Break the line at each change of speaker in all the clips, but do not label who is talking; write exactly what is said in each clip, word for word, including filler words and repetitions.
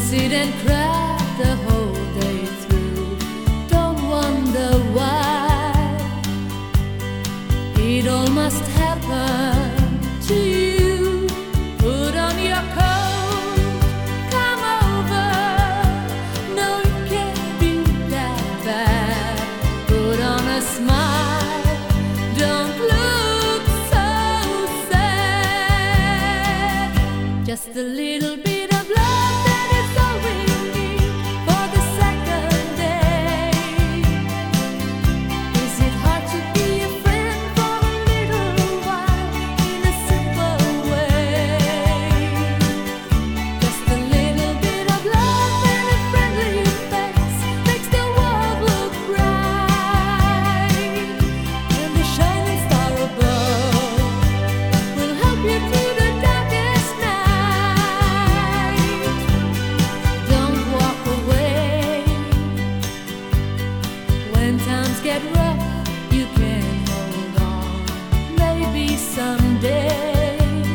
sit and cry the whole day through. Don't wonder why it all must happen to you. Put on your coat, come over. No, it can't be that bad. Put on a smile, don't look so sad. Just a little bit of love, that is all we need for the second day. Is it hard to be a friend for a little while in a simple way? Just a little bit of love and a friendly face makes the world look bright. And the shining star above will help you through the darkest night. Don't walk away when times get rough. You can hold on. Maybe someday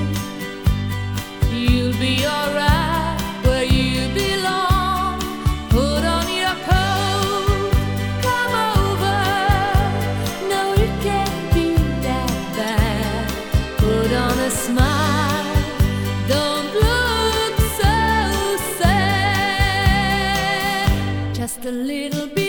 you'll be alright where you belong. Put on your coat, come over. No, it can't be that bad. Put on a smile, don't look so sad. Just a little bit